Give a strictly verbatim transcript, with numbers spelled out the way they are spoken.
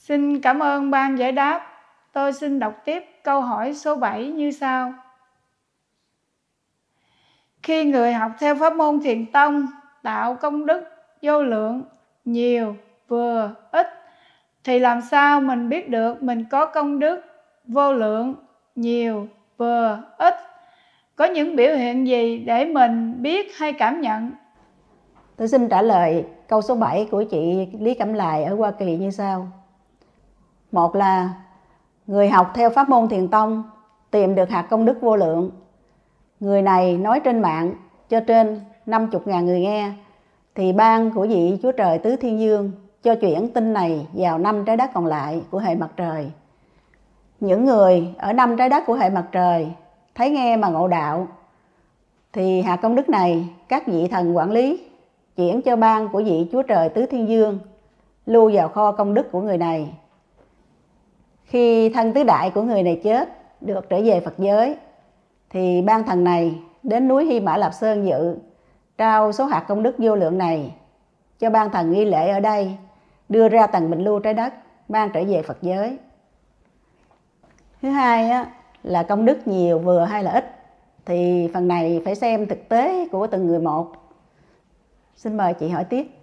Xin cảm ơn ban giải đáp. Tôi xin đọc tiếp câu hỏi số bảy như sau. Khi người học theo pháp môn Thiền tông tạo công đức vô lượng, nhiều, vừa, ít, thì làm sao mình biết được mình có công đức vô lượng, nhiều, vừa, ít? Có những biểu hiện gì để mình biết hay cảm nhận? Tôi xin trả lời câu số bảy của chị Lý Cẩm Lài ở Hoa Kỳ như sau. Một là người học theo pháp môn Thiền tông tìm được hạt công đức vô lượng. Người này nói trên mạng cho trên năm mươi nghìn người nghe, thì ban của vị Chúa Trời Tứ Thiên Dương cho chuyển tin này vào năm trái đất còn lại của hệ mặt trời. Những người ở năm trái đất của hệ mặt trời thấy nghe mà ngộ đạo, thì hạt công đức này các vị thần quản lý chuyển cho ban của vị Chúa Trời Tứ Thiên Dương lưu vào kho công đức của người này. Khi thân tứ đại của người này chết được trở về Phật giới, thì ban thần này đến núi Hy Mã Lạp Sơn dự, trao số hạt công đức vô lượng này cho ban thần nghi lễ ở đây, đưa ra tầng bình lưu trái đất, mang trở về Phật giới. Thứ hai á, là công đức nhiều, vừa hay là ít, thì phần này phải xem thực tế của từng người một. Xin mời chị hỏi tiếp.